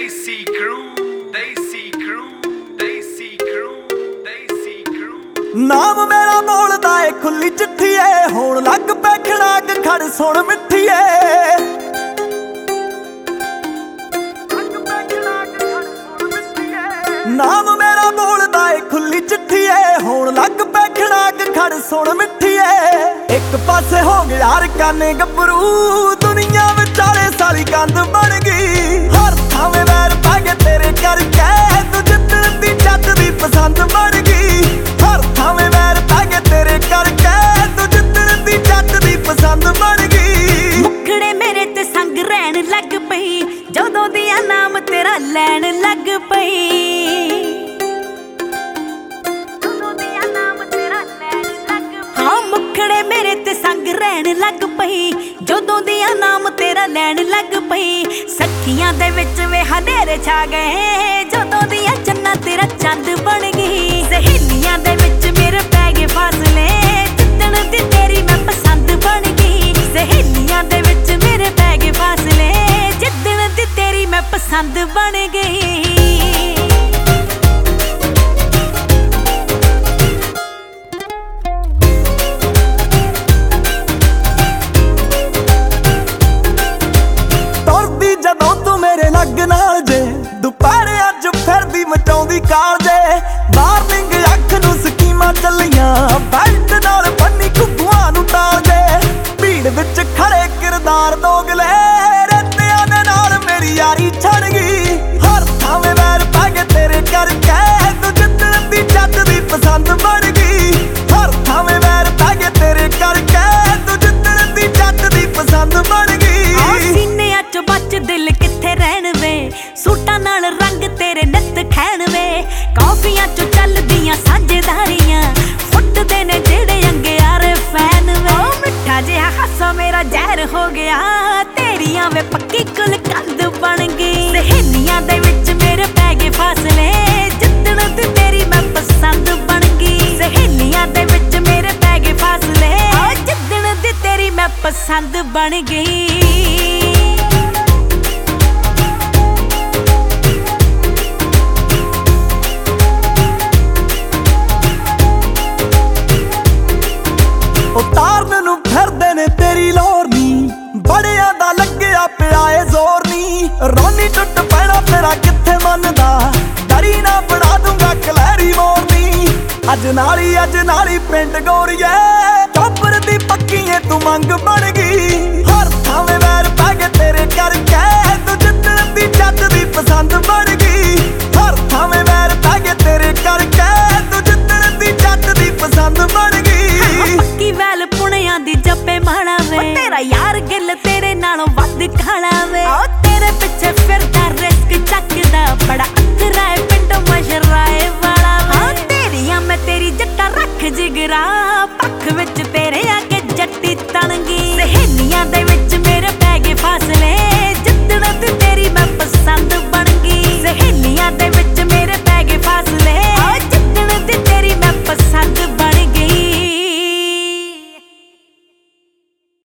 Desi crew, Desi crew, Desi crew, Desi crew। ਨਾਮ ਮੇਰਾ ਬੋਲਦਾ ਏ ਖੁੱਲੀ ਚਿੱਠੀ ਏ, ਹੋਣ ਲੱਗ ਪੈ ਖੜਾਕ ਖੜ ਸੁਣ ਮਿੱਠੀ ਏ। ਨਾਮ ਮੇਰਾ ਬੋਲਦਾ ਏ ਖੁੱਲੀ ਚਿੱਠੀ ਏ, ਹੋਣ ਲੱਗ ਪੈ ਖੜਾਕ ਖੜ ਸੁਣ ਮਿੱਠੀ ਏ। ਇੱਕ ਪਾਸੇ ਹੋ ਗਿਆ ਰਕਾਨੇ ਗੱਭਰੂ, ਦੁਨੀਆ ਵਿਚਾਲੇ ਸਾਰੀ ਕੰਧ ਬਣ ਗਈ। ਹਰ ਥਾਵੇਂ ਵੈਰ ਪਾ ਕੇ ਤੇਰੇ ਕਰਕੇ, ਤੂੰ ਜਿੱਤਣ ਦੀ ਜੱਟ ਦੀ ਪਸੰਦ ਬਣ ਗਈ। ਹਰ ਥਾਵੇਂ ਵੈਰ ਪਾ ਕੇ ਤੇਰੇ ਕਰਕੇ, ਤੂੰ ਜਿੱਤਣ ਦੀ ਜੱਟ ਦੀ ਪਸੰਦ ਬਣ ਗਈ। ਮੁਖੜੇ ਮੇਰੇ ਤੇ ਸੰਗ ਰਹਿਣ ਲੱਗ ਪਈ, ਜਦੋਂ ਦੀਆਂ ਨਾਮ ਤੇਰਾ ਲੈਣ ਲੱਗ ਪਈ। ਮੁਖੜੇ ਮੇਰੇ ਤੇ ਸੰਗ ਰਹਿਣ ਲੱਗ ਪਈ, ਜਦੋਂ ਦੀਆਂ ਨਾਮ ਤੇਰਾ ਲੈਣ ਲੱਗ ਪਈ। ਸੱਖੀਆਂ ਦੇ ਵਿੱਚ ਵੇ ਹਨੇਰੇ ਛਾ ਗਏ, ਜਦੋਂ ਦੀਆਂ ਚੰਨਾਂ ਤੇਰਾ ਚੰਦ ਬਣ ਗਈ। ਸਹੇਲੀਆਂ ਦੇ ਵਿੱਚ ਮੇਰੇ ਪੈ ਗਏ ਫਾਸਲੇ, ਜਿੱਦਣ ਦੀ ਤੇਰੀ ਮੈਂ ਪਸੰਦ ਬਣ ਗਈ। ਸਹੇਲੀਆਂ ਦੇ ਵਿੱਚ ਮੇਰੇ ਪੈ ਗਏ ਫਾਸਲੇ, ਜਿੱਦਣ ਦੀ ਤੇਰੀ ਮੈਂ ਪਸੰਦ ਬਣ ਗਈ। ਲੱਗ ਨਾਲ ਜੇ ਦੁਪਹਿਰੇ ਅੱਜ ਫਿਰਦੀ ਮਚਾਉਂਦੀ ਕਾਲ ਜੇ। ਵਾਰਨਿੰਗ ਅੱਖ ਨੂੰ ਸਕੀਮਾਂ ਚੱਲੀਆਂ, ਬੈਲਟ ਨਾਲ ਬੰਨੀ ਘੁੱਗੂਆਂ ਨੂੰ ਤਾਲ ਜੇ। ਭੀੜ ਵਿੱਚ ਖੜੇ ਕਿਰਦਾਰ ਦੋਗਲੇ, ਰੇਤਿਆਂ ਦੇ ਨਾਲ ਮੇਰੀ ਯਾਰੀ ਛੜ ਗਈ। ਹਰ ਥਾਵੇਂ ਵੈਰ ਪਾ ਕੇ ਤੇਰੇ ਕਰਕੇ, ਤੂੰ ਜਿੱਤਣ ਦੀ ਜੱਟ ਦੀ ਪਸੰਦ ਬਣ ਗਈ। ਹਰ ਥਾਵੇਂ ਵੈਰ ਪਾ ਕੇ ਤੇਰੇ ਕਰਕੇ, ਤੂੰ ਜਿੱਤਣ ਦੀ ਜੱਟ ਦੀ ਪਸੰਦ ਬਣ ਗਈ। ਸੀਨਿਆਂ ਚ ਬੱਚ ਦਿਲ ਕਿੱਥੇ ਰਹਿਣ ਵੇ, ਸੂਟਾਂ ਨਾਲ ਰੰਗ ਤੇਰੇ ਨਿੱਤ ਖੈਣ ਵੇ। ਕਾਫੀਆਂ ਚੋਂ ਚੱਲਦੀਆਂ ਸਾਂਝੇਦਾਰੀਆਂ, ਫੁੱਟਦੇ ਨੇ ਜਿਹੜੇ ਅੰਗਿਆਰੇ ਫੈਨ ਵੇ। ਮਿੱਠਾ ਜਿਹਾ ਹਾਸਾ ਮੇਰਾ ਜ਼ਹਿਰ ਹੋ ਗਿਆ, ਤੇਰੀਆਂ ਵੇ ਪੱਕੀ ਕੁਲ ਕੰਧ ਬਣ ਗਈ। ਸਹੇਲੀਆਂ ਦੇ ਵਿੱਚ ਮੇਰੇ ਪੈ ਗਏ ਫਾਸਲੇ, ਜਿੱਦਣ ਦੀ ਤੇਰੀ ਮੈਂ ਪਸੰਦ ਬਣ ਗਈ। ਸਹੇਲੀਆਂ ਦੇ ਵਿੱਚ ਮੇਰੇ ਪੈ ਗਏ ਫਾਸਲੇ, ਜਿੱਦਣ ਦੀ ਤੇਰੀ ਮੈਂ ਪਸੰਦ ਬਣ ਗਈ। ਉਤਾਰਨ ਨੂੰ ਫਿਰਦੇ ਨੇ ਤੇਰੀ ਲੋਰ ਨੀ, ਬੜਿਆਂ ਦਾ ਲੱਗਿਆ ਪਿਆ ਏ ਜ਼ੋਰ ਨੀ। ਰੋਣੀ ਟੁੱਟ ਪੈਣਾ ਤੇਰਾ ਕਿੱਥੇ ਮੰਨਦਾ, ਡਰੀ ਨਾ ਬਣਾ ਦੂੰਗਾ ਕਲੈਰੀ ਮੋਰਨੀ। ਅੱਜ ਨਾਲੀ ਪਿੰਡ ਗੋਰੀਏ, ਚੋਪਰ ਦੀ ਪੱਕੀ ਏ ਤੂੰ ਮੰਗ ਬਣ ਗਈ। ਹਰ ਥਾਵੇਂ ਵੈਰ ਪਾ ਕੇ ਤੇਰੇ ਕਰਕੇ, ਤੂੰ ਜਿੱਤਣ ਦੀ ਜੱਟ ਦੀ ਪਸੰਦ ਬਣ ਗਈ। ਹਰ ਥਾਵੇਂ ਵੈਰ ਪਾ ਕੇ ਤੇਰੇ ਕਰਕੇ, ਤੂੰ ਜਿੱਤਣ ਦੀ ਜੱਟ ਦੀ ਪਸੰਦ ਬਣ ਗਈ। ਪੱਕੀ ਵੈਲ ਪੁਣਿਆਂ ਦੀ ਜੱਪੇ ਮਾਣਾ ਵੇ, ਤੇਰਾ ਯਾਰ ਗਿੱਲ ਤੇਰੇ ਨਾਲੋਂ ਵੱਧ ਖਾਣਾ ਵੇ। ਤੇਰੇ ਪਿੱਛੇ ਫਿਰਦਾ ਰਿਸਕ ਚੱਕਦਾ, ਬੜਾ ਅਥਰਾ ਏ ਪਿੰਡ ਮਸ਼ਰਾਏ ਵਾਲਾ ਵੇ। ਤੇਰੀਆਂ ਮੈਂ ਤੇਰੀ ਜੱਟਾ ਰੱਖ ਜਿਗਰਾ,